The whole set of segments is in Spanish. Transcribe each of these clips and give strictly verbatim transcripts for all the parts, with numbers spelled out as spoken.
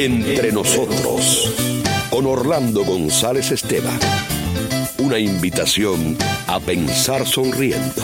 Entre nosotros, con Orlando González Esteban. Una invitación a pensar sonriendo.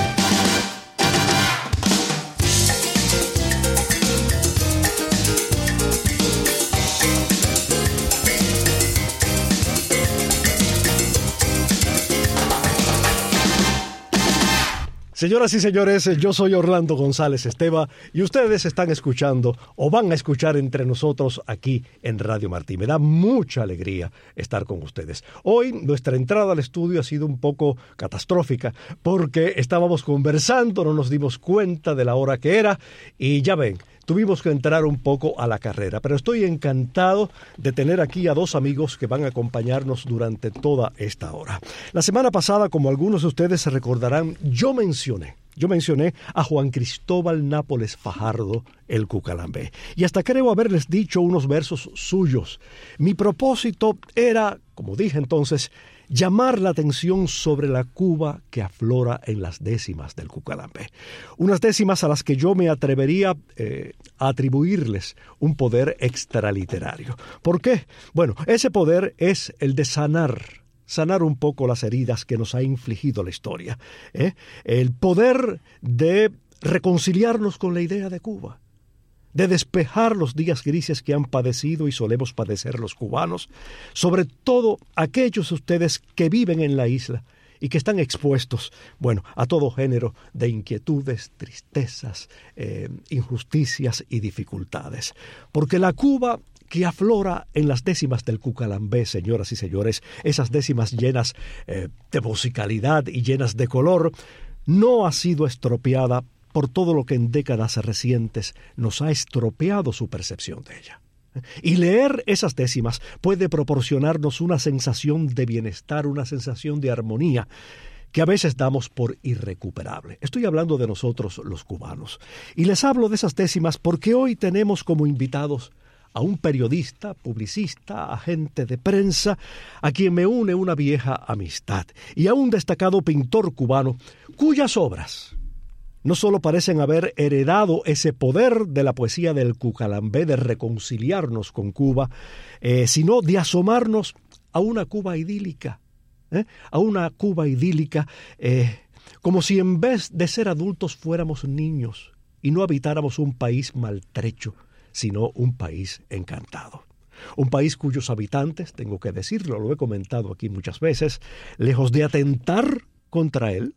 Señoras y señores, yo soy Orlando González Esteban y ustedes están escuchando o van a escuchar Entre Nosotros aquí en Radio Martí. Me da mucha alegría estar con ustedes. Hoy nuestra entrada al estudio ha sido un poco catastrófica porque estábamos conversando, no nos dimos cuenta de la hora que era y ya ven, tuvimos que entrar un poco a la carrera, pero estoy encantado de tener aquí a dos amigos que van a acompañarnos durante toda esta hora. La semana pasada, como algunos de ustedes se recordarán, yo mencioné, yo mencioné a Juan Cristóbal Nápoles Fajardo, el Cucalambé, y hasta creo haberles dicho unos versos suyos. Mi propósito era, como dije entonces, llamar la atención sobre la Cuba que aflora en las décimas del Cucalambé. Unas décimas a las que yo me atrevería eh, a atribuirles un poder extraliterario. ¿Por qué? Bueno, ese poder es el de sanar, sanar un poco las heridas que nos ha infligido la historia. ¿eh? El poder de reconciliarnos con la idea de Cuba, de despejar los días grises que han padecido y solemos padecer los cubanos, sobre todo aquellos de ustedes que viven en la isla y que están expuestos, bueno, a todo género de inquietudes, tristezas, eh, injusticias y dificultades. Porque la Cuba que aflora en las décimas del Cucalambé, señoras y señores, esas décimas llenas eh, de musicalidad y llenas de color, no ha sido estropeada por todo lo que en décadas recientes nos ha estropeado su percepción de ella. Y leer esas décimas puede proporcionarnos una sensación de bienestar, una sensación de armonía que a veces damos por irrecuperable. Estoy hablando de nosotros los cubanos. Y les hablo de esas décimas porque hoy tenemos como invitados a un periodista, publicista, agente de prensa, a quien me une una vieja amistad, y a un destacado pintor cubano cuyas obras no solo parecen haber heredado ese poder de la poesía del Cucalambé de reconciliarnos con Cuba, eh, sino de asomarnos a una Cuba idílica, ¿eh? a una Cuba idílica, eh, como si en vez de ser adultos fuéramos niños y no habitáramos un país maltrecho, sino un país encantado. Un país cuyos habitantes, tengo que decirlo, lo he comentado aquí muchas veces, lejos de atentar contra él,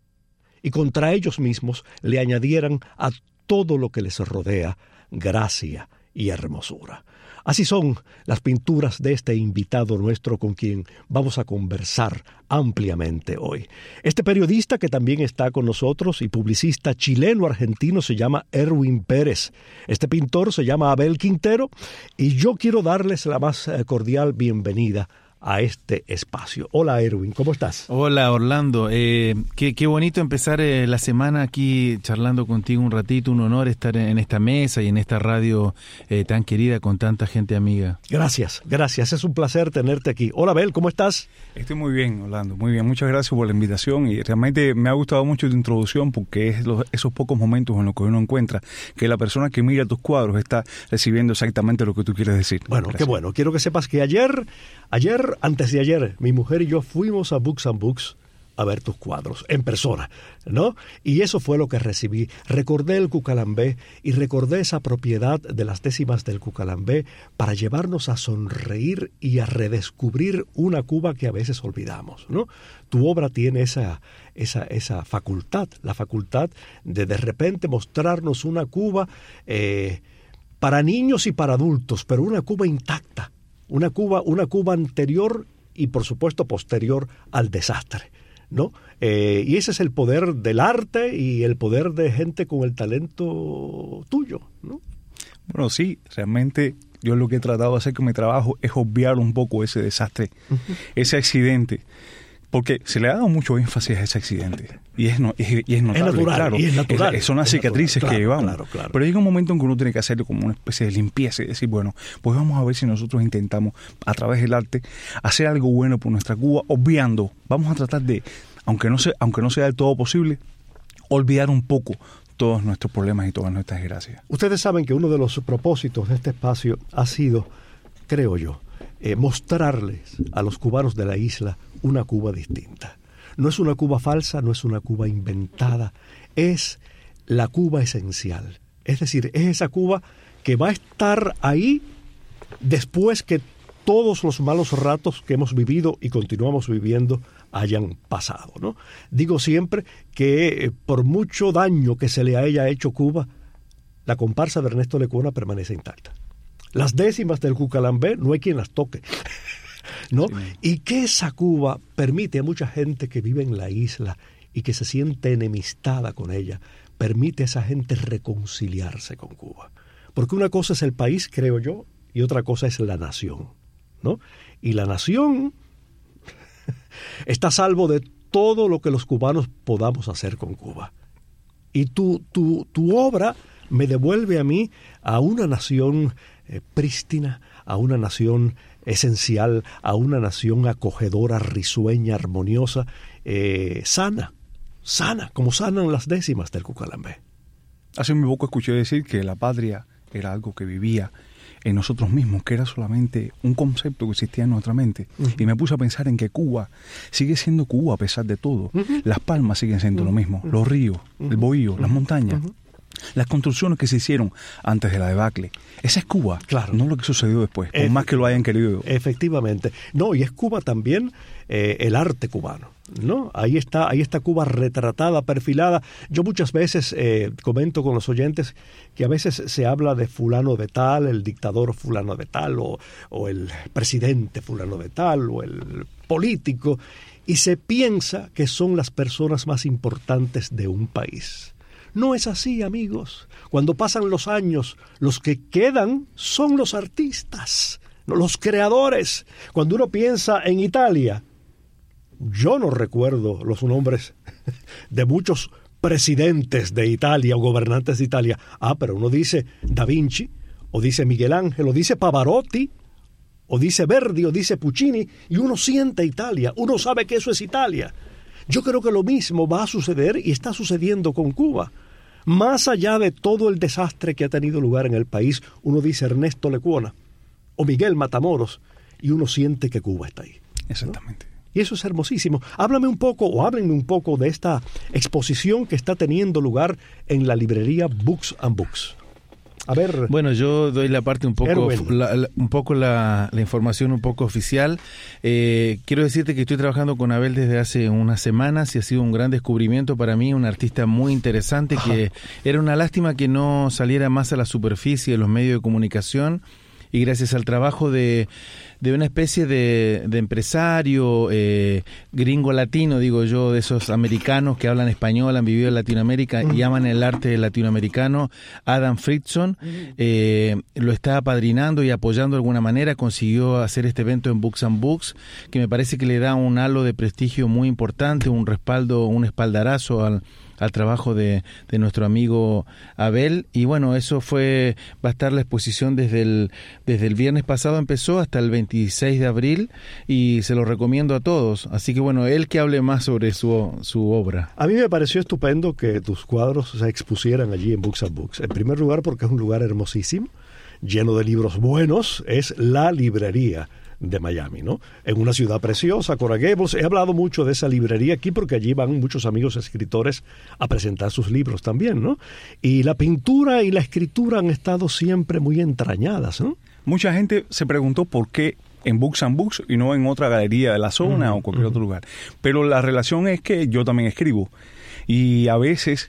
y contra ellos mismos le añadieran a todo lo que les rodea gracia y hermosura. Así son las pinturas de este invitado nuestro con quien vamos a conversar ampliamente hoy. Este periodista que también está con nosotros y publicista chileno-argentino se llama Erwin Pérez. Este pintor se llama Abel Quintero y yo quiero darles la más cordial bienvenida a este espacio. Hola Erwin, ¿cómo estás? Hola Orlando, eh, qué, qué bonito empezar eh, la semana aquí charlando contigo un ratito, un honor estar en esta mesa y en esta radio eh, tan querida con tanta gente amiga. Gracias, gracias, es un placer tenerte aquí. Hola Abel, ¿cómo estás? Estoy muy bien, Orlando, muy bien, muchas gracias por la invitación y realmente me ha gustado mucho tu introducción porque es los, esos pocos momentos en los que uno encuentra que la persona que mira tus cuadros está recibiendo exactamente lo que tú quieres decir. Bueno, gracias. Qué bueno, quiero que sepas que ayer, ayer Antes de ayer, mi mujer y yo fuimos a Books and Books a ver tus cuadros, en persona, ¿no? Y eso fue lo que recibí. Recordé el Cucalambé y recordé esa propiedad de las décimas del Cucalambé para llevarnos a sonreír y a redescubrir una Cuba que a veces olvidamos, ¿no? Tu obra tiene esa, esa, esa facultad, la facultad de de repente mostrarnos una Cuba eh, para niños y para adultos, pero una Cuba intacta. Una Cuba, una Cuba anterior y, por supuesto, posterior al desastre, ¿no? Eh, y ese es el poder del arte y el poder de gente con el talento tuyo, ¿no? Bueno, sí, realmente yo lo que he tratado de hacer con mi trabajo es obviar un poco ese desastre, uh-huh. ese accidente, porque se le ha dado mucho énfasis a ese accidente y es, no, y, y es notable, es natural, claro, y es natural, es, son las es cicatrices natural, que claro, llevamos, claro, claro. Pero llega un momento en que uno tiene que hacerlo como una especie de limpieza y decir, bueno, pues vamos a ver si nosotros intentamos a través del arte hacer algo bueno por nuestra Cuba, obviando, vamos a tratar de, aunque no sea, aunque no sea del todo posible, olvidar un poco todos nuestros problemas y todas nuestras desgracias. Ustedes saben que uno de los propósitos de este espacio ha sido, creo yo, eh, mostrarles a los cubanos de la isla una Cuba distinta. No es una Cuba falsa, no es una Cuba inventada, es la Cuba esencial. Es decir, es esa Cuba que va a estar ahí después que todos los malos ratos que hemos vivido y continuamos viviendo hayan pasado, ¿no? Digo siempre que eh, por mucho daño que se le haya hecho Cuba, la comparsa de Ernesto Lecuona permanece intacta. Las décimas del Cucalambé no hay quien las toque, ¿no? Sí. Y que esa Cuba permite a mucha gente que vive en la isla y que se siente enemistada con ella, permite a esa gente reconciliarse con Cuba. Porque una cosa es el país, creo yo, y otra cosa es la nación, ¿no? Y la nación está a salvo de todo lo que los cubanos podamos hacer con Cuba. Y tu, tu, tu obra me devuelve a mí a una nación eh, prístina, a una nación esencial, a una nación acogedora, risueña, armoniosa, eh, sana, sana, como sanan las décimas del Cucalambé. Hace muy poco escuché decir que la patria era algo que vivía en nosotros mismos, que era solamente un concepto que existía en nuestra mente. Uh-huh. Y me puse a pensar en que Cuba sigue siendo Cuba a pesar de todo. Uh-huh. Las palmas siguen siendo uh-huh. lo mismo, uh-huh. los ríos, uh-huh. el bohío, uh-huh. las montañas, uh-huh. las construcciones que se hicieron antes de la debacle. Esa es Cuba, claro. no lo que sucedió después, por Efe- más que lo hayan querido. Efectivamente. No, y es Cuba también eh, el arte cubano, ¿no? Ahí está, ahí está Cuba retratada, perfilada. Yo muchas veces eh, comento con los oyentes que a veces se habla de fulano de tal, el dictador fulano de tal, o, o el presidente fulano de tal, o el político, y se piensa que son las personas más importantes de un país. No es así, amigos. Cuando pasan los años, los que quedan son los artistas, los creadores. Cuando uno piensa en Italia, yo no recuerdo los nombres de muchos presidentes de Italia o gobernantes de Italia. Ah, pero uno dice Da Vinci, o dice Miguel Ángel, o dice Pavarotti, o dice Verdi, o dice Puccini, y uno siente Italia, uno sabe que eso es Italia. Yo creo que lo mismo va a suceder y está sucediendo con Cuba. Más allá de todo el desastre que ha tenido lugar en el país, uno dice Ernesto Lecuona o Miguel Matamoros y uno siente que Cuba está ahí, ¿no? Exactamente. Y eso es hermosísimo. Háblame un poco o háblenme un poco de esta exposición que está teniendo lugar en la librería Books and Books. A ver. Bueno, yo doy la parte un poco, la, la, un poco la, la información un poco oficial. Eh, quiero decirte que estoy trabajando con Abel desde hace unas semanas y ha sido un gran descubrimiento para mí, un artista muy interesante. Ajá. Que era una lástima que no saliera más a la superficie de los medios de comunicación. Y gracias al trabajo de, de una especie de, de empresario eh, gringo latino, digo yo, de esos americanos que hablan español, han vivido en Latinoamérica y aman el arte latinoamericano, Adam Friedson, eh, lo está apadrinando y apoyando de alguna manera, consiguió hacer este evento en Books and Books, que me parece que le da un halo de prestigio muy importante, un respaldo, un espaldarazo al al trabajo de, de nuestro amigo Abel. Y bueno, eso fue, va a estar la exposición desde el, desde el viernes pasado empezó hasta el veintiséis de abril y se lo recomiendo a todos. Así que bueno, él que hable más sobre su, su obra. A mí me pareció estupendo que tus cuadros se expusieran allí en Books and Books. En primer lugar porque es un lugar hermosísimo, lleno de libros buenos, es la librería de Miami, ¿no? En una ciudad preciosa, Coral Gables. He hablado mucho de esa librería aquí porque allí van muchos amigos escritores a presentar sus libros también, ¿no? Y la pintura y la escritura han estado siempre muy entrañadas, ¿no? Mucha gente se preguntó por qué en Books and Books y no en otra galería de la zona uh-huh, o cualquier uh-huh. otro lugar. Pero la relación es que yo también escribo y a veces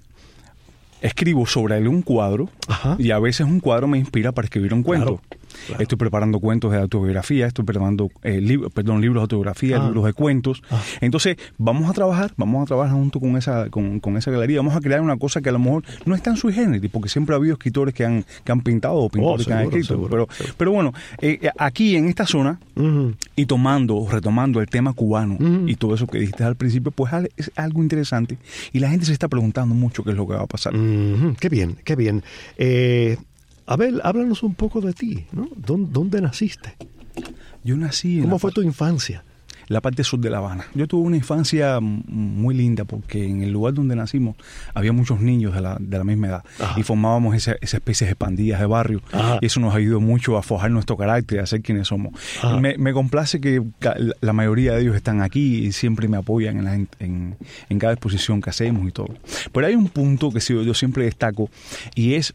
escribo sobre un cuadro. Ajá. Y a veces un cuadro me inspira para escribir un cuento. Claro. Claro. Estoy preparando cuentos de autobiografía, estoy preparando eh, libros, perdón, libros de autobiografía, ah. libros de cuentos. Ah. Entonces, vamos a trabajar, vamos a trabajar junto con esa, con, con esa galería, vamos a crear una cosa que a lo mejor no es tan sui generis, porque siempre ha habido escritores que han, que han pintado o pintores oh, seguro, que han escrito. Seguro, pero, seguro. pero bueno, eh, aquí en esta zona, uh-huh. y tomando, retomando el tema cubano uh-huh. y todo eso que dijiste al principio, pues es algo interesante. Y la gente se está preguntando mucho qué es lo que va a pasar. Uh-huh. Qué bien, qué bien. Eh... Abel, háblanos un poco de ti, ¿no? ¿Dónde, dónde naciste? Yo nací en ¿Cómo la, fue tu infancia? la parte sur de La Habana. Yo tuve una infancia muy linda porque en el lugar donde nacimos había muchos niños de la, de la misma edad. Ajá. Y formábamos esa, esa especie de pandillas de barrio. Ajá. Y eso nos ayudó mucho a forjar nuestro carácter, a ser quienes somos. Me, me complace que la mayoría de ellos están aquí y siempre me apoyan en, la, en, en cada exposición que hacemos y todo. Pero hay un punto que yo siempre destaco y es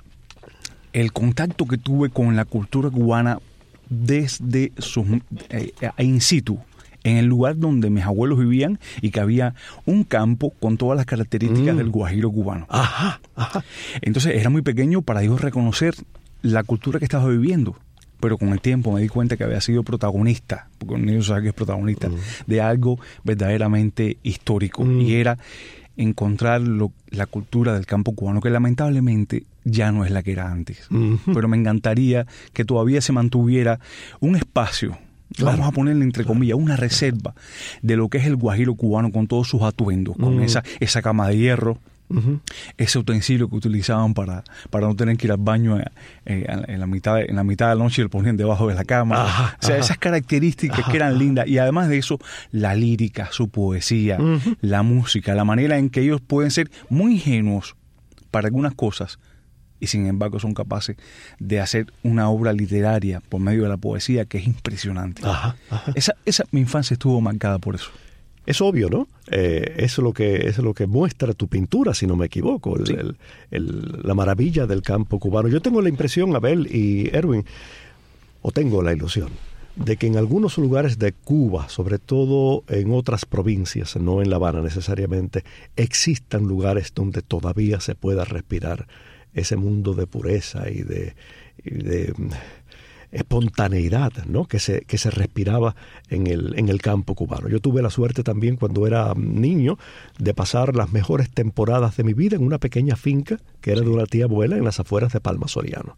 el contacto que tuve con la cultura cubana desde sus eh, in situ, en el lugar donde mis abuelos vivían y que había un campo con todas las características mm. del guajiro cubano. Ajá, ajá. Entonces era muy pequeño para yo reconocer la cultura que estaba viviendo, pero con el tiempo me di cuenta que había sido protagonista, porque un niño sabe que es protagonista, mm. de algo verdaderamente histórico, mm. y era encontrar lo, la cultura del campo cubano, que lamentablemente ya no es la que era antes. Uh-huh. Pero me encantaría que todavía se mantuviera un espacio, claro, vamos a ponerle entre comillas, una reserva de lo que es el guajiro cubano con todos sus atuendos, con uh-huh. esa, esa cama de hierro, uh-huh. ese utensilio que utilizaban para, para no tener que ir al baño eh, en, la mitad de, en la mitad de la noche y lo ponían debajo de la cama. Ajá, o sea, ajá. esas características ajá, que eran lindas. Y además de eso, la lírica, su poesía, uh-huh. la música, la manera en que ellos pueden ser muy ingenuos para algunas cosas y sin embargo son capaces de hacer una obra literaria por medio de la poesía que es impresionante. Ajá, ajá. Esa, esa, mi infancia estuvo marcada por eso. Es obvio, ¿no? Eh, eso es lo que es lo que muestra tu pintura, si no me equivoco, el, sí. el, el, la maravilla del campo cubano. Yo tengo la impresión, Abel y Erwin, o tengo la ilusión, de que en algunos lugares de Cuba, sobre todo en otras provincias, no en La Habana necesariamente, existan lugares donde todavía se pueda respirar ese mundo de pureza y de... Y de espontaneidad, ¿no? que se que se respiraba en el en el campo cubano. Yo tuve la suerte también cuando era niño de pasar las mejores temporadas de mi vida en una pequeña finca que era de una tía abuela en las afueras de Palma Soriano.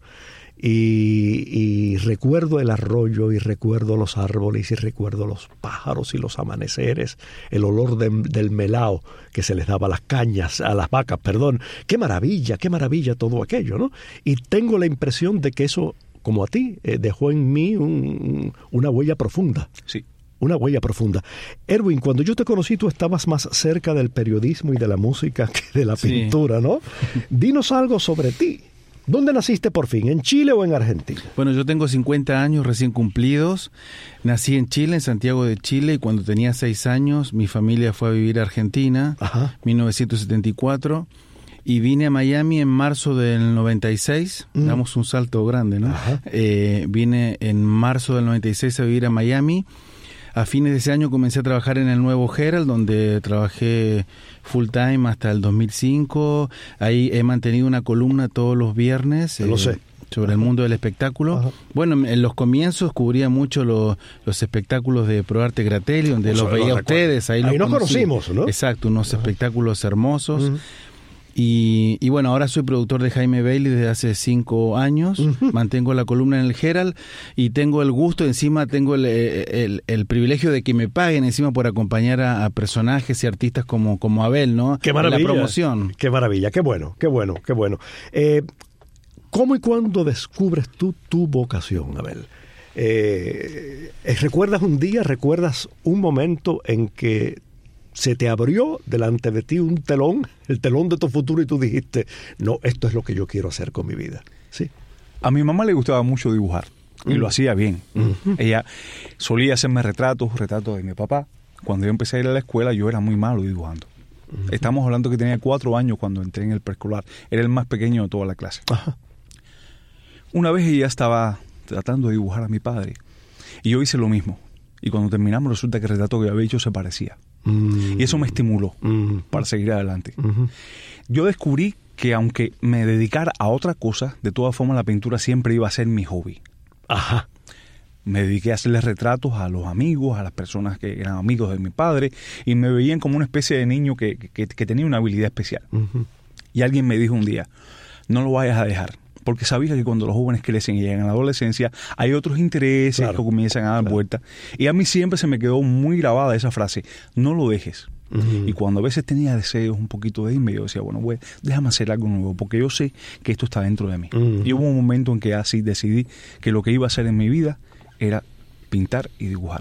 Y, y recuerdo el arroyo y recuerdo los árboles y recuerdo los pájaros y los amaneceres, el olor de, del melao que se les daba a las cañas, a las vacas, perdón. Qué maravilla, qué maravilla todo aquello, ¿no? Y tengo la impresión de que eso, como a ti, eh, dejó en mí un, una huella profunda. Sí. Una huella profunda. Erwin, cuando yo te conocí, tú estabas más cerca del periodismo y de la música que de la sí. pintura, ¿no? Dinos algo sobre ti. ¿Dónde naciste por fin? ¿En Chile o en Argentina? Bueno, yo tengo cincuenta años recién cumplidos. Nací en Chile, en Santiago de Chile, y cuando tenía seis años, mi familia fue a vivir a Argentina, Ajá. mil novecientos setenta y cuatro. Y vine a Miami en marzo del noventa y seis, mm. damos un salto grande, ¿no? Eh, vine en marzo del noventa y seis a vivir a Miami. A fines de ese año comencé a trabajar en el Nuevo Herald, donde trabajé full time hasta el dos mil cinco. Ahí he mantenido una columna todos los viernes. Lo eh, sé. Sobre el mundo del espectáculo. Ajá. Bueno, en los comienzos cubría mucho lo, los espectáculos de ProArte Gratelli, donde o sea, los veía a ustedes. Ahí, ahí los nos conocimos, ¿no? Exacto, unos Ajá. espectáculos hermosos. Uh-huh. Y, y bueno, ahora soy productor de Jaime Bailey desde hace cinco años, uh-huh. mantengo la columna en el Herald y tengo el gusto, encima tengo el, el, el privilegio de que me paguen encima por acompañar a, a personajes y artistas como, como Abel, ¿no? ¡Qué maravilla! En la promoción. ¡Qué maravilla! ¡Qué bueno! ¡Qué bueno! ¡Qué bueno! Eh, ¿Cómo y cuándo descubres tú tu vocación, Abel? Eh, ¿Recuerdas un día, recuerdas un momento en que se te abrió delante de ti un telón, el telón de tu futuro, y tú dijiste, no, esto es lo que yo quiero hacer con mi vida? Sí. A mi mamá le gustaba mucho dibujar y mm. lo hacía bien. Mm-hmm. Ella solía hacerme retratos, retratos de mi papá. Cuando yo empecé a ir a la escuela, yo era muy malo dibujando. Mm-hmm. Estamos hablando que tenía cuatro años cuando entré en el preescolar. Era el más pequeño de toda la clase. Ajá. Una vez ella estaba tratando de dibujar a mi padre y yo hice lo mismo. Y cuando terminamos resulta que el retrato que había hecho se parecía. Mm. Y eso me estimuló mm. para seguir adelante. Mm-hmm. Yo descubrí que aunque me dedicara a otra cosa, de todas formas la pintura siempre iba a ser mi hobby. Ajá. Me dediqué a hacerle retratos a los amigos, a las personas que eran amigos de mi padre, y me veían como una especie de niño que, que, que tenía una habilidad especial. Mm-hmm. Y alguien me dijo un día, no lo vayas a dejar. Porque sabía que cuando los jóvenes crecen y llegan a la adolescencia, hay otros intereses claro, que comienzan a dar claro. vuelta. Y a mí siempre se me quedó muy grabada esa frase, no lo dejes. Uh-huh. Y cuando a veces tenía deseos un poquito de irme, yo decía, bueno, pues, déjame hacer algo nuevo, porque yo sé que esto está dentro de mí. Uh-huh. Y hubo un momento en que así decidí que lo que iba a hacer en mi vida era pintar y dibujar.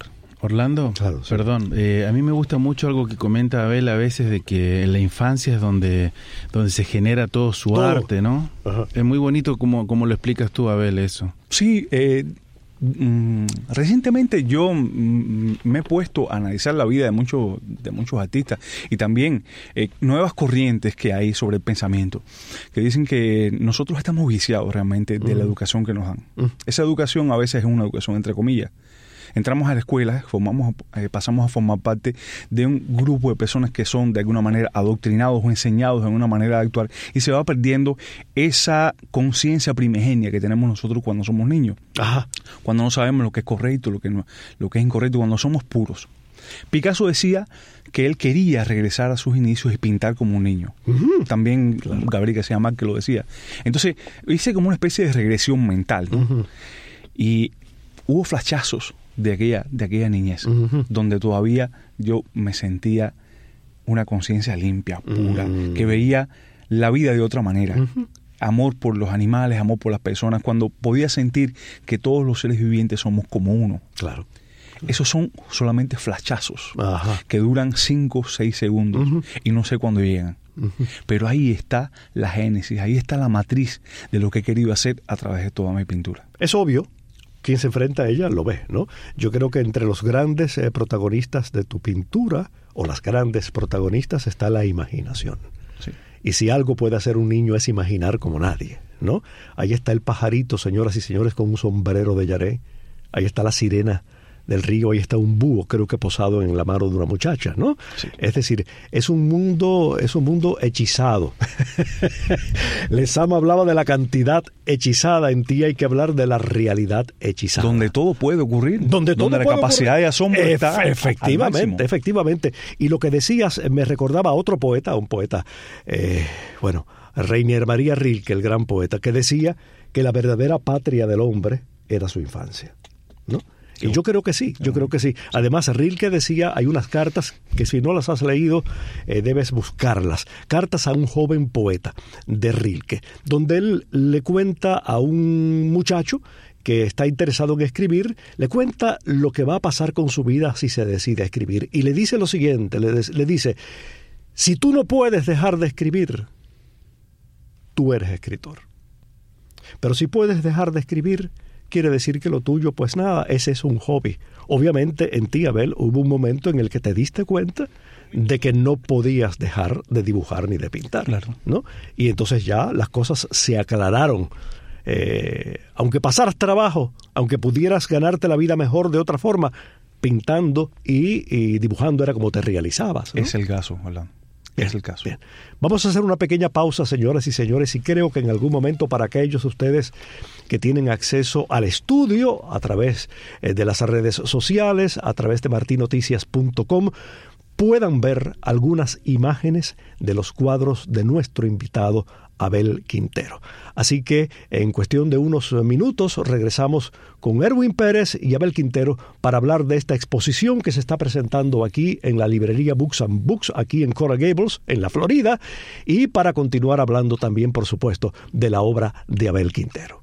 Orlando, claro, sí. Perdón, eh, a mí me gusta mucho algo que comenta Abel a veces, de que en la infancia es donde, donde se genera todo su todo. arte, ¿no? Ajá. Es muy bonito como, como lo explicas tú, Abel, eso. Sí, eh, mm, recientemente yo mm, me he puesto a analizar la vida de muchos de muchos artistas y también eh, nuevas corrientes que hay sobre el pensamiento, que dicen que nosotros estamos viciados realmente de uh-huh. la educación que nos dan. Uh-huh. Esa educación a veces es una educación entre comillas. Entramos a la escuela, formamos, eh, pasamos a formar parte de un grupo de personas que son de alguna manera adoctrinados o enseñados en una manera de actuar y se va perdiendo esa conciencia primigenia que tenemos nosotros cuando somos niños. Ajá. Cuando no sabemos lo que es correcto, lo que, no, lo que es incorrecto, cuando somos puros. Picasso decía que él quería regresar a sus inicios y pintar como un niño. Uh-huh. También claro. Gabriel García Márquez lo decía. Entonces hice como una especie de regresión mental, ¿no? Uh-huh. Y hubo flashazos de aquella, de aquella niñez, uh-huh. donde todavía yo me sentía una conciencia limpia, pura, uh-huh. que veía la vida de otra manera. Uh-huh. Amor por los animales, amor por las personas, cuando podía sentir que todos los seres vivientes somos como uno. Claro. Esos son solamente flashazos Ajá. que duran cinco o seis segundos uh-huh. y no sé cuándo llegan. Uh-huh. Pero ahí está la génesis, ahí está la matriz de lo que he querido hacer a través de toda mi pintura. Es obvio. Quien se enfrenta a ella lo ve, ¿no? Yo creo que entre los grandes eh, protagonistas de tu pintura, o las grandes protagonistas, está la imaginación. Sí. Y si algo puede hacer un niño es imaginar como nadie, ¿no? Ahí está el pajarito, señoras y señores, con un sombrero de yaré. Ahí está la sirena del río, ahí está un búho, creo que posado en la mano de una muchacha, ¿no? Sí. Es decir, es un mundo, es un mundo hechizado. Lezama hablaba de la cantidad hechizada, en ti hay que hablar de la realidad hechizada. Donde todo puede ocurrir, donde, todo donde puede la capacidad ocurrir. de asombro Efe, está efectivamente, efectivamente. Y lo que decías me recordaba a otro poeta, un poeta, eh, bueno, Rainer María Rilke, el gran poeta, que decía que la verdadera patria del hombre era su infancia, ¿no? Y yo creo que sí, yo creo que sí. Además, Rilke decía, hay unas cartas que si no las has leído, eh, debes buscarlas. Cartas a un joven poeta de Rilke, donde él le cuenta a un muchacho que está interesado en escribir, le cuenta lo que va a pasar con su vida si se decide a escribir. Y le dice lo siguiente, le, le dice, si tú no puedes dejar de escribir, tú eres escritor. Pero si puedes dejar de escribir, quiere decir que lo tuyo, pues nada, ese es un hobby. Obviamente en ti, Abel, hubo un momento en el que te diste cuenta de que no podías dejar de dibujar ni de pintar, claro. ¿no? Y entonces ya las cosas se aclararon. Eh, aunque pasaras trabajo, aunque pudieras ganarte la vida mejor de otra forma, pintando y, y dibujando era como te realizabas, ¿no? Es el caso, Orlando. Bien, es el caso. Bien. Vamos a hacer una pequeña pausa, señoras y señores, y creo que en algún momento para aquellos de ustedes que tienen acceso al estudio a través eh, de las redes sociales, a través de martin noticias punto com, puedan ver algunas imágenes de los cuadros de nuestro invitado Abel Quintero. Así que en cuestión de unos minutos regresamos con Erwin Pérez y Abel Quintero para hablar de esta exposición que se está presentando aquí en la librería Books and Books, aquí en Coral Gables, en la Florida, y para continuar hablando también, por supuesto, de la obra de Abel Quintero.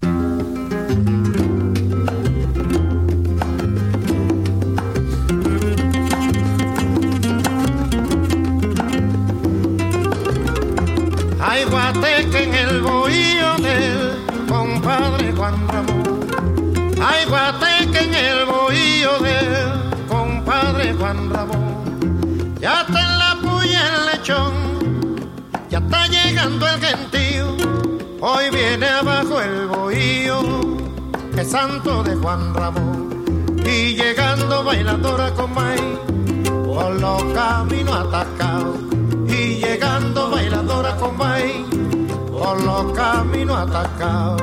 Hay guateque en el bohío del compadre Juan Ramón. Hay guateque en el bohío del compadre Juan Ramón. Ya está en la puya el lechón, ya está llegando el gentío. Hoy viene abajo el bohío, el santo de Juan Ramón. Y llegando bailadora con maíz, por los caminos atacados. Y llegando bailadora con maíz, por los caminos atacados.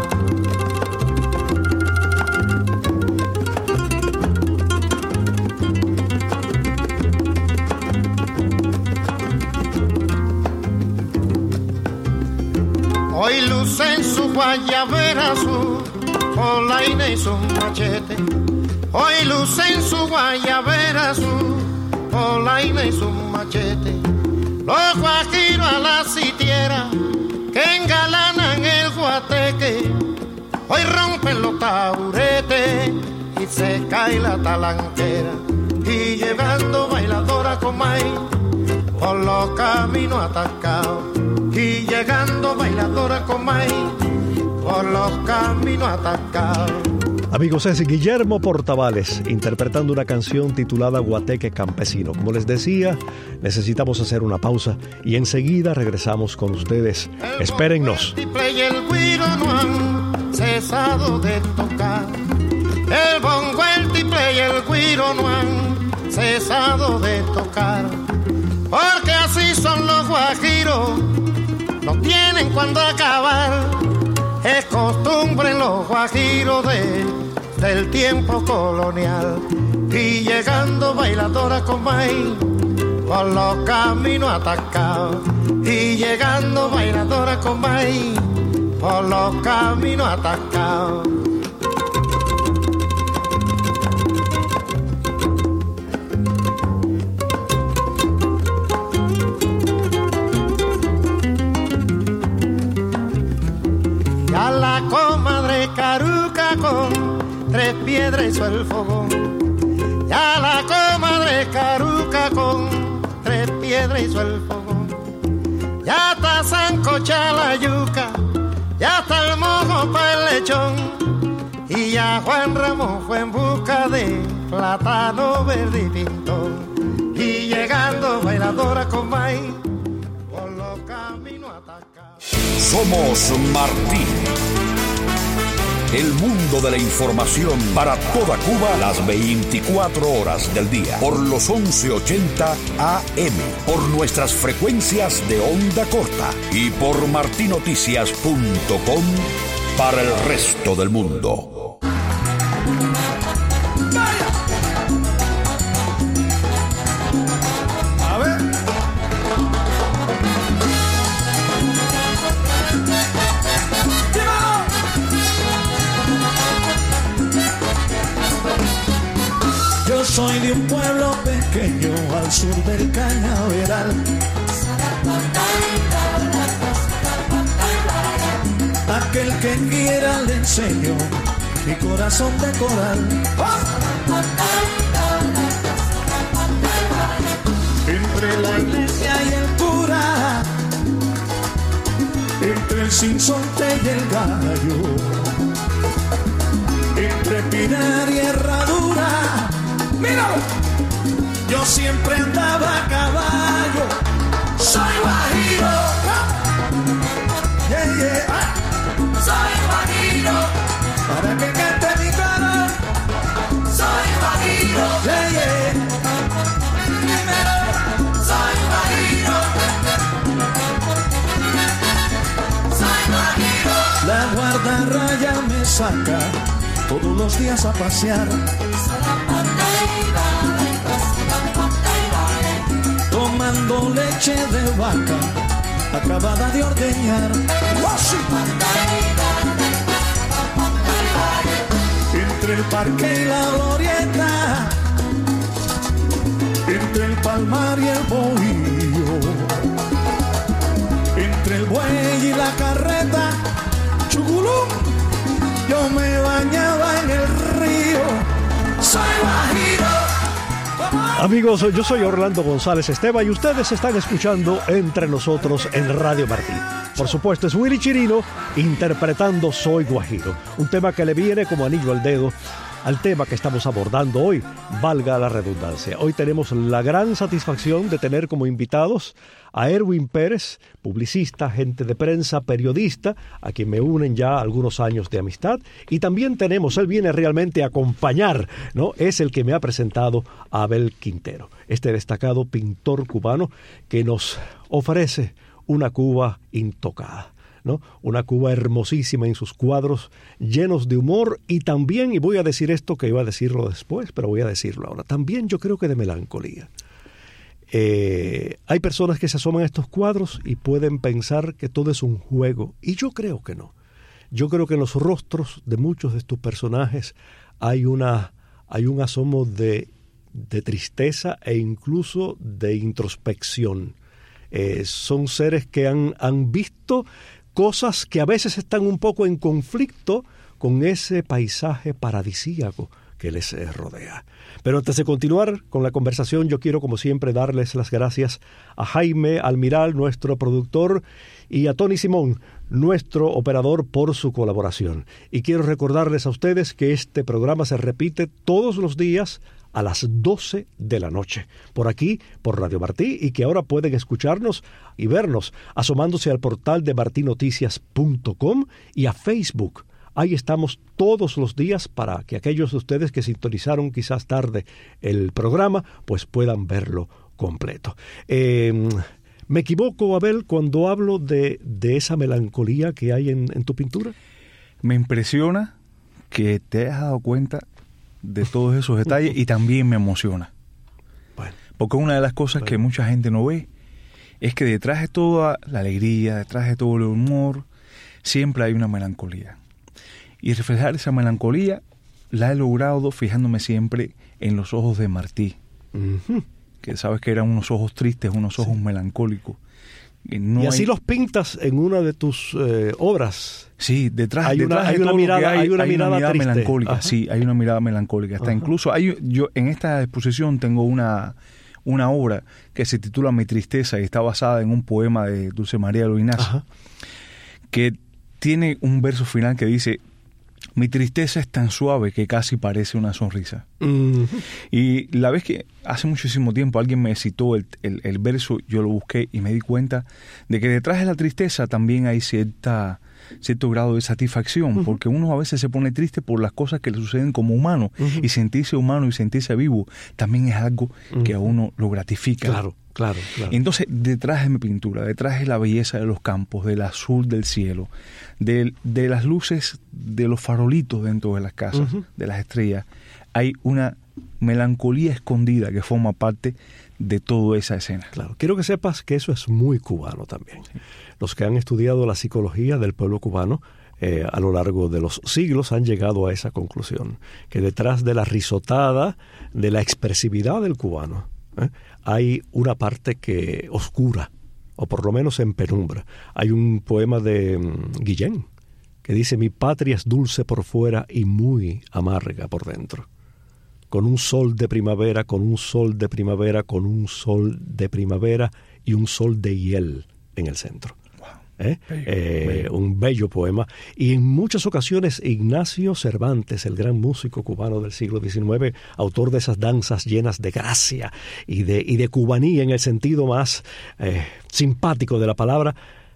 Hoy luce en su guayabera su polaina y su machete. Hoy luce en su guayabera su polaina y su machete. Los guajiros a la sitiera que engalanan el guateque, hoy rompen los taburetes y se cae la talanquera. y llegando bailadora con maíz por los caminos atascados, y llegando bailadora con maíz por los caminos atascados. Amigos, es Guillermo Portavales interpretando una canción titulada Guateque Campesino. Como les decía, necesitamos hacer una pausa y enseguida regresamos con ustedes. El Espérennos. El bongo, el el guiro no han cesado de tocar. El bongo, el tiple y el guiro no han cesado de tocar. Porque así son los guajiros, no tienen cuándo acabar. Es costumbre en los guajiros de, del tiempo colonial. Y llegando bailadora con maíz por los caminos atascados, y llegando bailadora con maíz por los caminos atascados. Ya la comadre Caruca con tres piedras hizo el fogón. Ya la comadre Caruca con tres piedras hizo el fogón. Ya está sancocha la yuca, ya está el mojo para el lechón. Y ya Juan Ramón fue en busca de plátano verde y pintón. Y llegando bailadora con maíz por los caminos atascados. Somos Martí. El mundo de la información para toda Cuba las veinticuatro horas del día. Por los once ochenta A M. Por nuestras frecuencias de onda corta. Y por martinoticias punto com para el resto del mundo. Soy de un pueblo pequeño al sur del Cañaveral. Aquel que quiera le enseño mi corazón de coral. Entre la iglesia y el cura, entre el sinsonte y el gallo, entre pinar y herradura, míralo, yo siempre andaba a caballo. Soy guajiro, yeah, yeah. Ah. Soy guajiro, para que cante mi coro. Soy guajiro, yeah, yeah. Dímelo, soy guajiro, soy guajiro. La guardarraya me saca todos los días a pasear. Tomando leche de vaca acabada de ordeñar. Entre el parque y la glorieta, entre el palmar y el bohío, entre el buey y la carreta, chugulum, yo me bañaba en el río. Soy guajiro. Amigos, yo soy Orlando González Esteva y ustedes están escuchando Entre Nosotros en Radio Martí. Por supuesto, es Willy Chirino interpretando Soy Guajiro, un tema que le viene como anillo al dedo al tema que estamos abordando hoy, valga la redundancia. Hoy tenemos la gran satisfacción de tener como invitados a Erwin Pérez, publicista, agente de prensa, periodista, a quien me unen ya algunos años de amistad. Y también tenemos, él viene realmente a acompañar, ¿no? Es el que me ha presentado a Abel Quintero, este destacado pintor cubano que nos ofrece una Cuba intocada, ¿no? Una Cuba hermosísima en sus cuadros, llenos de humor y también, y voy a decir esto que iba a decirlo después, pero voy a decirlo ahora, también yo creo que de melancolía. Eh, hay personas que se asoman a estos cuadros y pueden pensar que todo es un juego, y yo creo que no. Yo creo que en los rostros de muchos de estos personajes hay, una, hay un asomo de, de tristeza e incluso de introspección. Eh, son seres que han, han visto cosas que a veces están un poco en conflicto con ese paisaje paradisíaco que les eh, rodea. Pero antes de continuar con la conversación, yo quiero, como siempre, darles las gracias a Jaime Almiral, nuestro productor, y a Tony Simón, nuestro operador, por su colaboración. Y quiero recordarles a ustedes que este programa se repite todos los días a las doce de la noche, por aquí, por Radio Martí, y que ahora pueden escucharnos y vernos asomándose al portal de marti noticias punto com y a Facebook. Ahí estamos todos los días para que aquellos de ustedes que sintonizaron quizás tarde el programa, pues puedan verlo completo. Eh, ¿Me equivoco, Abel, cuando hablo de, de esa melancolía que hay en, en tu pintura? Me impresiona que te hayas dado cuenta de todos esos detalles y también me emociona. Bueno, porque una de las cosas bueno. que mucha gente no ve es que detrás de toda la alegría, detrás de todo el humor, siempre hay una melancolía. Y reflejar esa melancolía la he logrado fijándome siempre en los ojos de Martí, uh-huh. que sabes que eran unos ojos tristes, unos ojos sí. melancólicos. Y, no y así hay... los pintas en una de tus eh, obras. Sí, detrás, hay detrás una, hay de una todo mirada, hay, hay una hay mirada, una mirada triste. melancólica. Ajá. Sí, hay una mirada melancólica. Hasta Ajá. incluso hay, yo en esta exposición tengo una una obra que se titula Mi tristeza y está basada en un poema de Dulce María Loinaz, Ajá. que tiene un verso final que dice: mi tristeza es tan suave que casi parece una sonrisa. Uh-huh. Y la vez que hace muchísimo tiempo alguien me citó el, el, el verso, yo lo busqué y me di cuenta de que detrás de la tristeza también hay cierta, cierto grado de satisfacción, uh-huh. porque uno a veces se pone triste por las cosas que le suceden como humano, uh-huh. y sentirse humano y sentirse vivo también es algo uh-huh. que a uno lo gratifica. Claro. Claro, claro. Entonces, detrás de mi pintura, detrás de la belleza de los campos, del azul del cielo, de, de las luces de los farolitos dentro de las casas, uh-huh. de las estrellas, hay una melancolía escondida que forma parte de toda esa escena. Claro, quiero que sepas que eso es muy cubano también. Sí. Los que han estudiado la psicología del pueblo cubano eh, a lo largo de los siglos han llegado a esa conclusión, que detrás de la risotada, de la expresividad del cubano, ¿eh? hay una parte que oscura, o por lo menos en penumbra. Hay un poema de um, Guillén que dice: mi patria es dulce por fuera y muy amarga por dentro. Con un sol de primavera, con un sol de primavera, con un sol de primavera y un sol de hiel en el centro. ¿Eh? Bello, eh, bello. Un bello poema. Y en muchas ocasiones Ignacio Cervantes, el gran músico cubano del siglo diecinueve, autor de esas danzas llenas de gracia y de, y de cubanía en el sentido más eh, simpático de la palabra,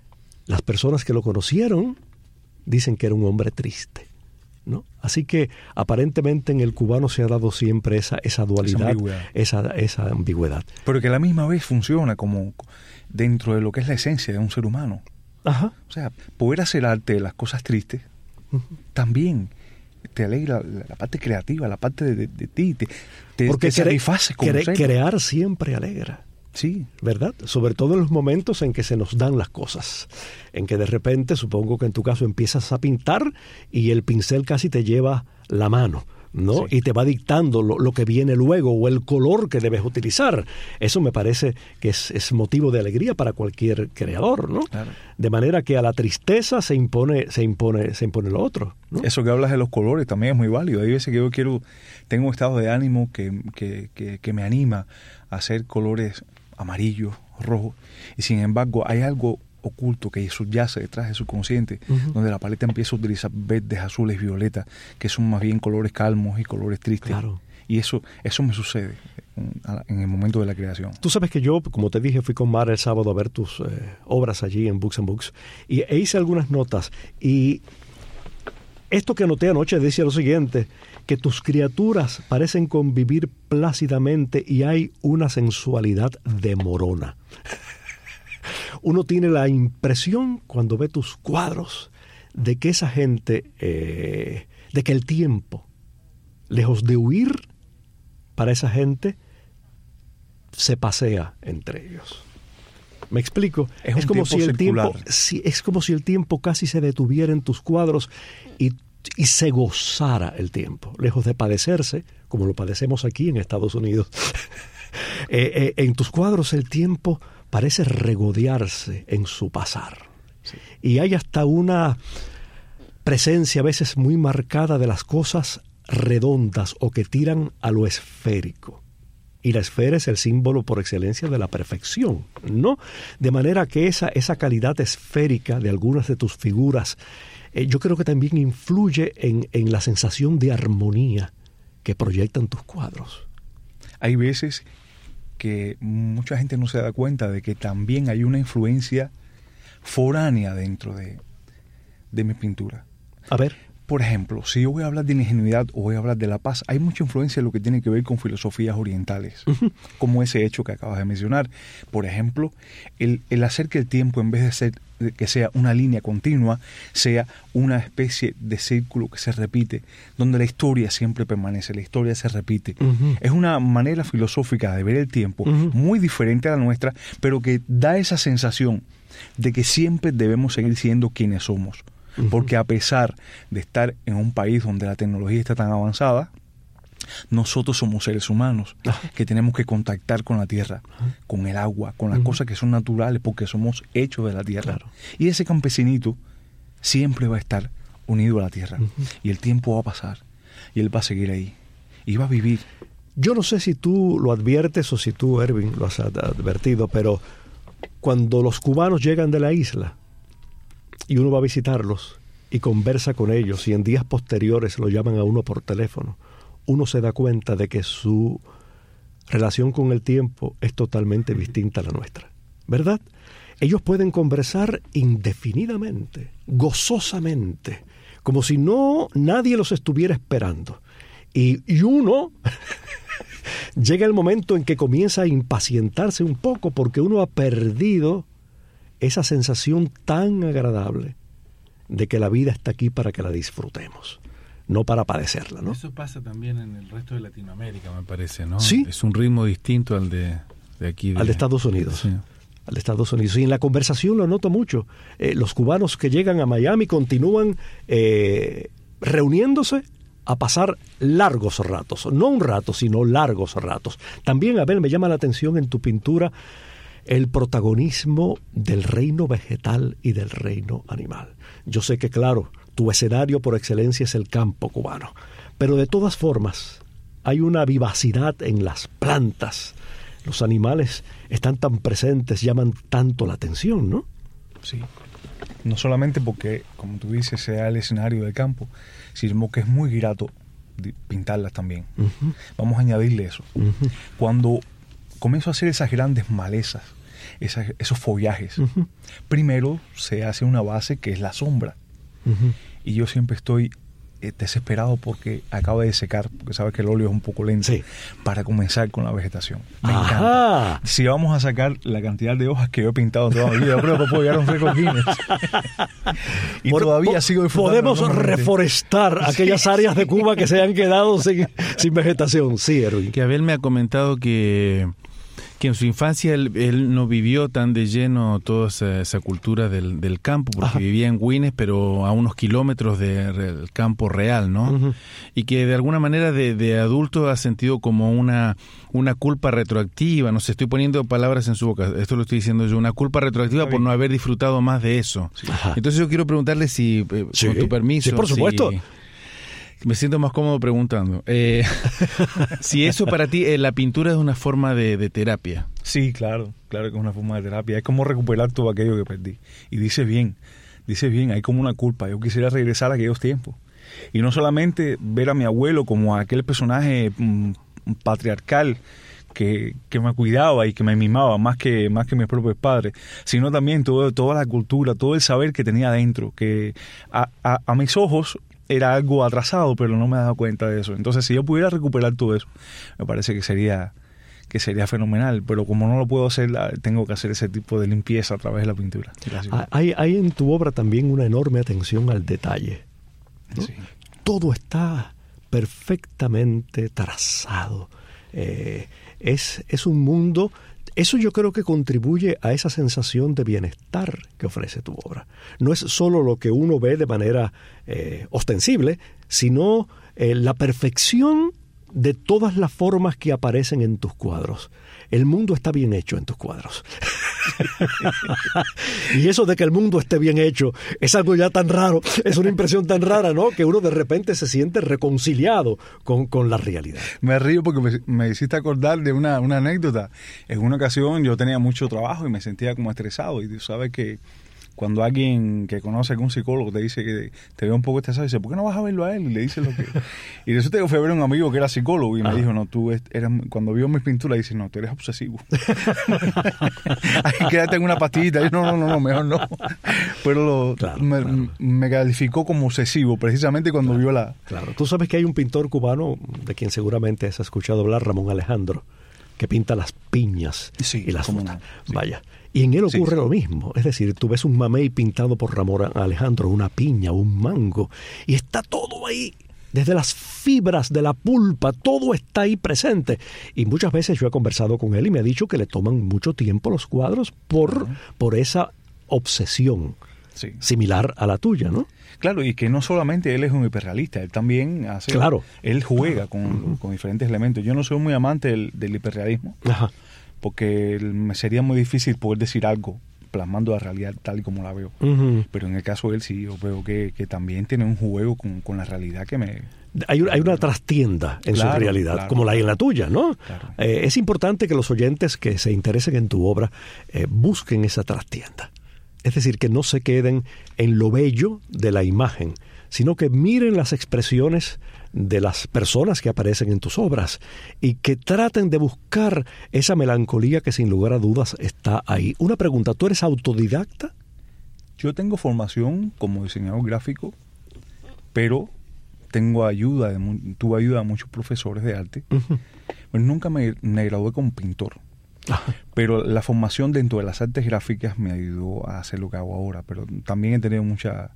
las personas que lo conocieron dicen que era un hombre triste, ¿no? Así que aparentemente en el cubano se ha dado siempre esa, esa dualidad, esa, esa ambigüedad. Pero que a la misma vez funciona como dentro de lo que es la esencia de un ser humano. Ajá. O sea, poder hacer arte de las cosas tristes uh-huh. también te alegra la, la parte creativa, la parte de, de, de ti, te, te, Porque te satisface como cre- ser. Crear siempre alegra. Sí. ¿Verdad? Sobre todo en los momentos en que se nos dan las cosas, en que de repente, supongo que en tu caso empiezas a pintar y el pincel casi te lleva la mano, ¿no? Sí. Y te va dictando lo, lo que viene luego o el color que debes utilizar. Eso me parece que es, es motivo de alegría para cualquier creador, ¿no? Claro. De manera que a la tristeza se impone, se impone, se impone lo otro, ¿no? Eso que hablas de los colores también es muy válido. Hay veces que yo quiero, tengo un estado de ánimo que, que, que, que me anima a hacer colores amarillos, rojos, y sin embargo hay algo oculto que subyace detrás de su consciente, uh-huh. donde la paleta empieza a utilizar verdes, azules, violetas, que son más bien colores calmos y colores tristes. Claro. Y eso eso me sucede en el momento de la creación. Tú sabes que yo, como te dije, fui con Mara el sábado a ver tus eh, obras allí en Books and Books, y e hice algunas notas, y esto que anoté anoche decía lo siguiente: que tus criaturas parecen convivir plácidamente y hay una sensualidad de morona. Uno tiene la impresión, cuando ve tus cuadros, de que esa gente, eh, de que el tiempo, lejos de huir para esa gente, se pasea entre ellos. ¿Me explico? Es, es como si el circular. tiempo, si, es como si el tiempo casi se detuviera en tus cuadros y, y se gozara el tiempo, lejos de padecerse, como lo padecemos aquí en Estados Unidos. eh, eh, en tus cuadros el tiempo parece regodearse en su pasar. Sí. Y hay hasta una presencia a veces muy marcada de las cosas redondas o que tiran a lo esférico. Y la esfera es el símbolo por excelencia de la perfección, ¿no? De manera que esa, esa calidad esférica de algunas de tus figuras, eh, yo creo que también influye en, en la sensación de armonía que proyectan tus cuadros. Hay veces que mucha gente no se da cuenta de que también hay una influencia foránea dentro de, de mi pintura. A ver. Por ejemplo, si yo voy a hablar de la ingenuidad o voy a hablar de la paz, hay mucha influencia en lo que tiene que ver con filosofías orientales, uh-huh. como ese hecho que acabas de mencionar. Por ejemplo, el, el hacer que el tiempo, en vez de ser de que sea una línea continua, sea una especie de círculo que se repite, donde la historia siempre permanece, la historia se repite. Uh-huh. Es una manera filosófica de ver el tiempo, uh-huh. muy diferente a la nuestra, pero que da esa sensación de que siempre debemos seguir siendo quienes somos. Porque a pesar de estar en un país donde la tecnología está tan avanzada, nosotros somos seres humanos que tenemos que contactar con la tierra, con el agua, con las uh-huh. cosas que son naturales, porque somos hechos de la tierra. Claro. Y ese campesinito siempre va a estar unido a la tierra. Uh-huh. Y el tiempo va a pasar. Y él va a seguir ahí. Y va a vivir. Yo no sé si tú lo adviertes o si tú, Erwin, lo has advertido, pero cuando los cubanos llegan de la isla, y uno va a visitarlos y conversa con ellos y en días posteriores lo llaman a uno por teléfono, uno se da cuenta de que su relación con el tiempo es totalmente distinta a la nuestra, ¿verdad? Ellos pueden conversar indefinidamente, gozosamente, como si no nadie los estuviera esperando. Y, y uno llega el momento en que comienza a impacientarse un poco porque uno ha perdido esa sensación tan agradable de que la vida está aquí para que la disfrutemos, no para padecerla, ¿no? Eso pasa también en el resto de Latinoamérica, me parece, ¿no? Sí. Es un ritmo distinto al de, de aquí. De... Al de Estados Unidos. Sí. Al de Estados Unidos. Y en la conversación lo noto mucho. Eh, los cubanos que llegan a Miami continúan eh, reuniéndose a pasar largos ratos. No un rato, sino largos ratos. También, Abel, me llama la atención en tu pintura el protagonismo del reino vegetal y del reino animal. Yo sé que, claro, tu escenario por excelencia es el campo cubano, pero de todas formas hay una vivacidad en las plantas. Los animales están tan presentes, llaman tanto la atención, ¿no? Sí. No solamente porque, como tú dices, sea el escenario del campo, sino que es muy grato pintarlas también. Uh-huh. Vamos a añadirle eso. Uh-huh. Cuando comienzo a hacer esas grandes malezas, esas, esos follajes, uh-huh. primero se hace una base que es la sombra. Uh-huh. Y yo siempre estoy eh, desesperado porque acaba de secar, porque sabes que el óleo es un poco lento, sí. para comenzar con la vegetación. Me Ajá. encanta. Si vamos a sacar la cantidad de hojas que yo he pintado toda mi vida, yo creo que puedo llegar a un récord Guinness. Y Por, todavía po- sigo disfrutando. Podemos reforestar sí. aquellas áreas de Cuba que se han quedado sin, sin vegetación. Sí, Erwin. Que Abel me ha comentado que que en su infancia él, él no vivió tan de lleno toda esa, esa cultura del, del campo, porque Ajá. vivía en Güines, pero a unos kilómetros del de campo real, ¿no? Uh-huh. Y que de alguna manera de, de adulto ha sentido como una, una culpa retroactiva, no sé, estoy poniendo palabras en su boca, esto lo estoy diciendo yo, una culpa retroactiva por no haber disfrutado más de eso. Sí. Entonces yo quiero preguntarle si, eh, sí. con tu permiso... Sí, por supuesto. Si, me siento más cómodo preguntando. Eh, si eso para ti, eh, la pintura es una forma de, de terapia. Sí, claro, claro que es una forma de terapia. Es como recuperar todo aquello que perdí. Y dice bien, dice bien, hay como una culpa. Yo quisiera regresar a aquellos tiempos. Y no solamente ver a mi abuelo como aquel personaje mmm, patriarcal que, que me cuidaba y que me mimaba más que, más que mis propios padres, sino también todo, toda la cultura, todo el saber que tenía adentro, que a, a, a mis ojos era algo atrasado, pero no me he dado cuenta de eso. Entonces, si yo pudiera recuperar todo eso, me parece que sería que sería fenomenal. Pero como no lo puedo hacer, tengo que hacer ese tipo de limpieza a través de la pintura. Gracias. Hay, hay en tu obra también una enorme atención al detalle, ¿no? Sí. Todo está perfectamente trazado. Eh, es, es un mundo... Eso yo creo que contribuye a esa sensación de bienestar que ofrece tu obra. No es solo lo que uno ve de manera eh, ostensible, sino eh, la perfección de todas las formas que aparecen en tus cuadros. El mundo está bien hecho en tus cuadros. Y eso de que el mundo esté bien hecho es algo ya tan raro, es una impresión tan rara, ¿no? Que uno de repente se siente reconciliado con, con la realidad. Me río porque me, me hiciste acordar de una, una anécdota. En una ocasión yo tenía mucho trabajo y me sentía como estresado, y tú sabes que cuando alguien que conoce a algún psicólogo te dice que te ve un poco estresado, dice, ¿por qué no vas a verlo a él? Y le dice lo que... Y resulta que fui a ver a un amigo que era psicólogo y me ah. dijo, no, tú eras... Cuando vio mis pinturas, dice, no, tú eres obsesivo. Ahí quédate en una pastillita. Y yo, no, no, no, no, mejor no. Pero lo, claro, me, claro. me calificó como obsesivo, precisamente cuando claro, vio la... Claro, tú sabes que hay un pintor cubano, de quien seguramente has escuchado hablar, Ramón Alejandro, que pinta las piñas sí, y las frutas. No, sí. Vaya. Y en él ocurre sí, sí. lo mismo. Es decir, tú ves un mamey pintado por Ramón Alejandro, una piña, un mango, y está todo ahí. Desde las fibras de la pulpa, todo está ahí presente. Y muchas veces yo he conversado con él y me ha dicho que le toman mucho tiempo los cuadros por, uh-huh. por esa obsesión sí. similar a la tuya, ¿no? Claro, y que no solamente él es un hiperrealista, él también hace... Claro. Él juega con, uh-huh. con diferentes elementos. Yo no soy muy amante del, del hiperrealismo, Ajá. porque me sería muy difícil poder decir algo plasmando la realidad tal y como la veo. Uh-huh. Pero en el caso de él sí, yo veo que, que también tiene un juego con, con la realidad que me... Hay, hay una trastienda en claro, su realidad, claro, como la hay en la tuya, ¿no? Claro. Eh, es importante que los oyentes que se interesen en tu obra eh, busquen esa trastienda. Es decir, que no se queden en lo bello de la imagen, sino que miren las expresiones de las personas que aparecen en tus obras y que traten de buscar esa melancolía que sin lugar a dudas está ahí. Una pregunta, ¿tú eres autodidacta? Yo tengo formación como diseñador gráfico, pero tengo ayuda, de, tuve ayuda de muchos profesores de arte. Uh-huh. Pues nunca me, me gradué como pintor. Ajá. Pero la formación dentro de las artes gráficas me ayudó a hacer lo que hago ahora, pero también he tenido mucha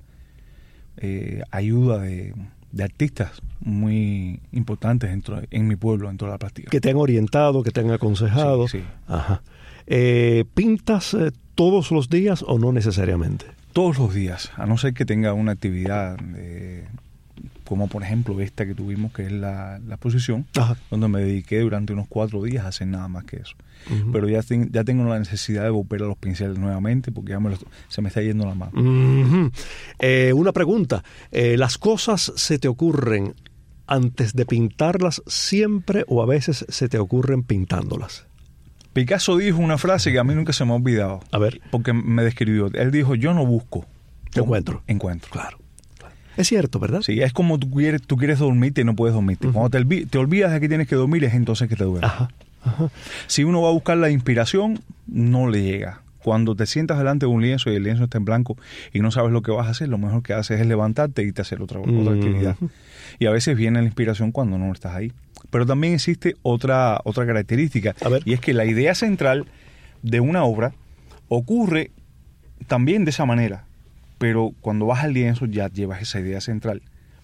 eh, ayuda de, de artistas muy importantes dentro, en mi pueblo, dentro de la plástica. Que te han orientado, que te han aconsejado. Sí, sí. Ajá. Eh, ¿Pintas eh, todos los días o no necesariamente? Todos los días, a no ser que tenga una actividad de... como por ejemplo esta que tuvimos, que es la, la exposición, Ajá. donde me dediqué durante unos cuatro días a hacer nada más que eso. Uh-huh. Pero ya, ten, ya tengo la necesidad de volver a los pinceles nuevamente, porque ya me lo, se me está yendo la mano. Uh-huh. Eh, una pregunta, eh, ¿las cosas se te ocurren antes de pintarlas siempre o a veces se te ocurren pintándolas? Picasso dijo una frase que a mí nunca se me ha olvidado. A ver. Porque me describió. Él dijo, yo no busco. Yo encuentro. Encuentro. Claro. Es cierto, ¿verdad? Sí, es como tú quieres, tú quieres dormirte y no puedes dormirte. Uh-huh. Cuando te, olvi- te olvidas de que tienes que dormir, es entonces que te duermes. Ajá, ajá. Si uno va a buscar la inspiración, no le llega. Cuando te sientas delante de un lienzo y el lienzo está en blanco y no sabes lo que vas a hacer, lo mejor que haces es levantarte y irte a hacer otra, uh-huh. otra actividad. Y a veces viene la inspiración cuando no estás ahí. Pero también existe otra, otra característica, a ver. Y es que la idea central de una obra ocurre también de esa manera. Pero cuando vas al lienzo ya llevas esa idea central.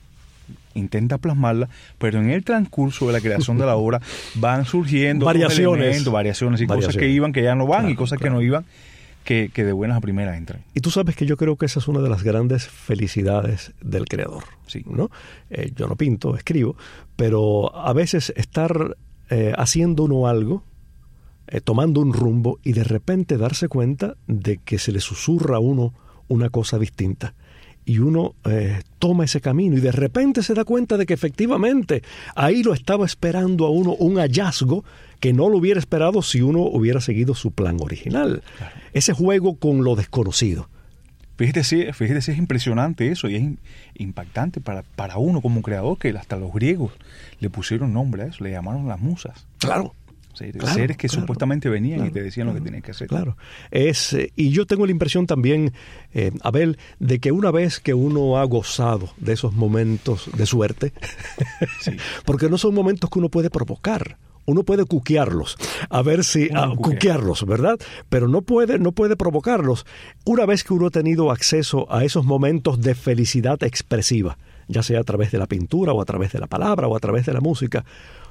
Intenta plasmarla, pero en el transcurso de la creación de la obra van surgiendo variaciones, elementos, variaciones y variaciones. Cosas que iban que ya no van, claro, y cosas claro. que no iban que, que de buenas a primeras entran. Y tú sabes que yo creo que esa es una de las grandes felicidades del creador. Sí. ¿No? Eh, yo no pinto, escribo, pero a veces estar eh, haciendo uno algo, eh, tomando un rumbo y de repente darse cuenta de que se le susurra a uno una cosa distinta. Y uno eh, toma ese camino y de repente se da cuenta de que efectivamente ahí lo estaba esperando a uno un hallazgo que no lo hubiera esperado si uno hubiera seguido su plan original. Claro. Ese juego con lo desconocido. Fíjate si, fíjate si es impresionante eso y es in, impactante para, para uno como creador, que hasta los griegos le pusieron nombre a eso, le llamaron las musas. Claro. Seres, claro, seres que claro, supuestamente venían claro, y te decían claro, lo que tenías que hacer. Claro. Es, eh, y yo tengo la impresión también, eh, Abel, de que una vez que uno ha gozado de esos momentos de suerte, sí. porque no son momentos que uno puede provocar. Uno puede cuquearlos, a ver si... Ah, cuquearlos, ¿verdad? Pero no puede, no puede provocarlos. Una vez que uno ha tenido acceso a esos momentos de felicidad expresiva, ya sea a través de la pintura o a través de la palabra o a través de la música,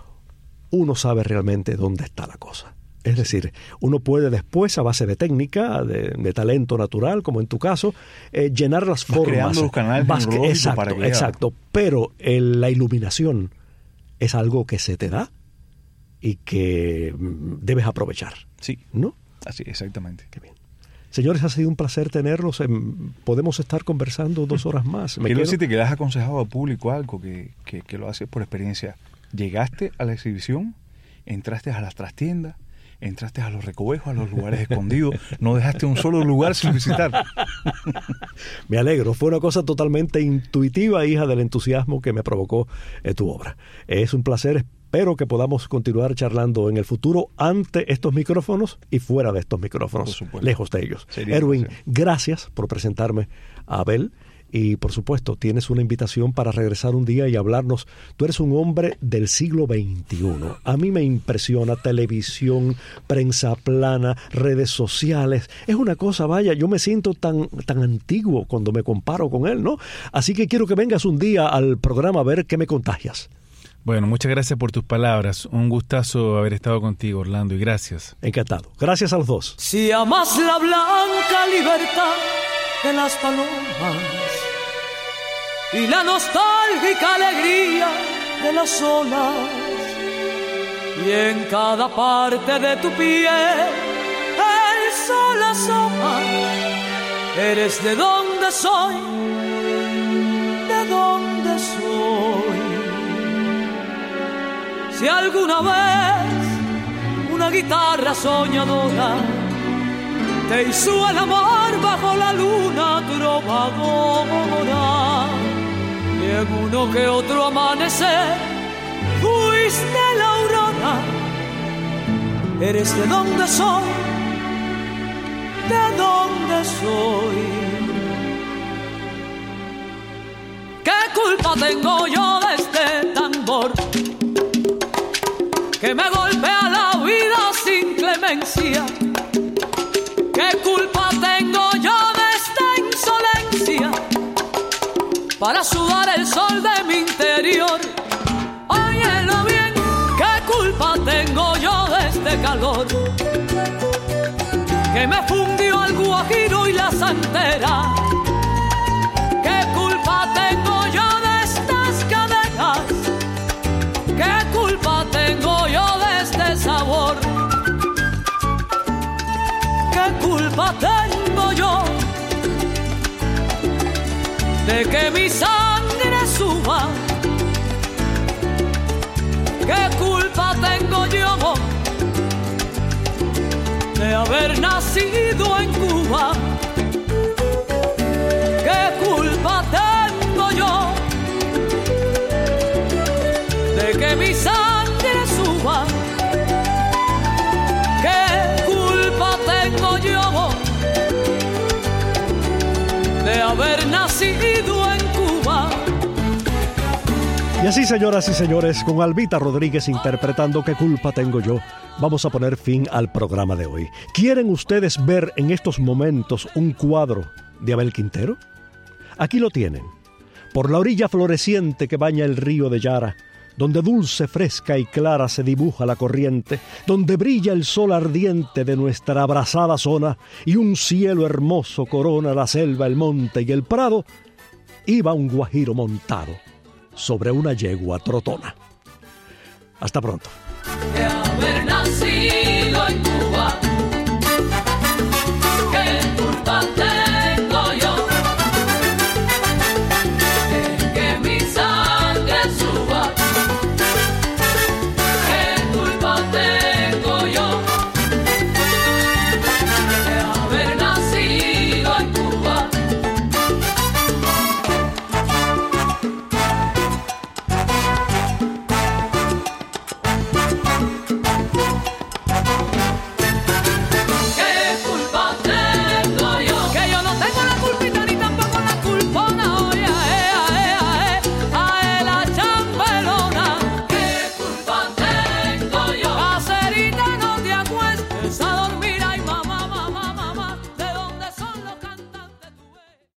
uno sabe realmente dónde está la cosa. Es decir, uno puede después, a base de técnica, de, de talento natural, como en tu caso, eh, llenar las vas formas. Creando los canales vas que, exacto, para crear. Exacto. Pero el, la iluminación es algo que se te da y que debes aprovechar. Sí. ¿No? Así, exactamente. Qué bien. Señores, ha sido un placer tenerlos. Podemos estar conversando dos horas más. Me Quiero decirte que le has aconsejado al público algo que, que, que lo haces por experiencia. Llegaste a la exhibición, entraste a las trastiendas, entraste a los recovejos, a los lugares escondidos, no dejaste un solo lugar sin visitar. Me alegro, fue una cosa totalmente intuitiva, hija del entusiasmo que me provocó eh, tu obra. Es un placer. Espero que podamos continuar charlando en el futuro ante estos micrófonos y fuera de estos micrófonos, lejos de ellos. Sería Erwin, gracias por presentarme a Abel y, por supuesto, tienes una invitación para regresar un día y hablarnos. Tú eres un hombre del siglo veintiuno. A mí me impresiona televisión, prensa plana, redes sociales. Es una cosa, vaya, yo me siento tan, tan antiguo cuando me comparo con él, ¿no? Así que quiero que vengas un día al programa a ver qué me contagias. Bueno, muchas gracias por tus palabras. Un gustazo haber estado contigo, Orlando, y gracias. Encantado. Gracias a los dos. Si amas la blanca libertad de las palomas y la nostálgica alegría de las olas, y en cada parte de tu piel el sol asoma, eres de donde soy, de donde soy. Si alguna vez una guitarra soñadora te hizo el amor bajo la luna trovadora, y en uno que otro amanecer fuiste la aurora, eres de donde soy, de donde soy. ¿Qué culpa tengo yo de este tambor que me golpea la vida sin clemencia? ¿Qué culpa tengo yo de esta insolencia para sudar el sol de mi interior? Óyelo bien, ¿qué culpa tengo yo de este calor que me fundió el guajiro y la santera? ¿Qué culpa tengo yo de estas cadenas? ¿Qué culpa tengo yo de este sabor? ¿Qué culpa tengo yo de que mi sangre suba? ¿Qué culpa tengo yo de haber nacido en Cuba? ¿Qué culpa tengo yo de que mi sangre suba? ¿Qué culpa tengo yo de haber nacido en Cuba? Y así, señoras y señores, con Albita Rodríguez interpretando ¿Qué culpa tengo yo?, vamos a poner fin al programa de hoy. ¿Quieren ustedes ver en estos momentos un cuadro de Abel Quintero? Aquí lo tienen. Por la orilla floreciente que baña el río de Yara, donde dulce, fresca y clara se dibuja la corriente, donde brilla el sol ardiente de nuestra abrasada zona y un cielo hermoso corona la selva, el monte y el prado, iba un guajiro montado sobre una yegua trotona. Hasta pronto. De haber nacido en Cuba, ¿qué culpa tengo yo de que mi sangre suba? ¿Qué culpa tengo yo de haber nacido en Cuba? Salón